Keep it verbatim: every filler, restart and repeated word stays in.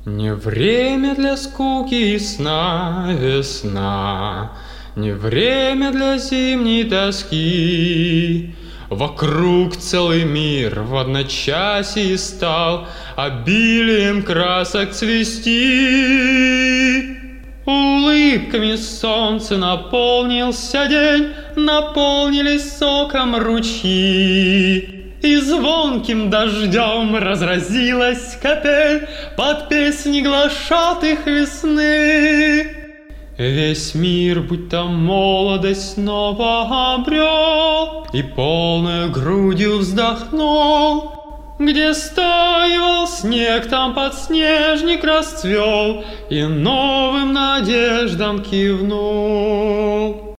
Не время для скуки и сна весна, не время для зимней тоски. Вокруг целый мир в одночасье стал обилием красок цвести. Улыбками солнца наполнился день, наполнились соком ручьи. И звонким дождем разразилась капель под песни глашатых весны. Весь мир, будто молодость снова обрел, и полной грудью вздохнул. Где стаивал снег, там подснежник расцвел и новым надеждам кивнул.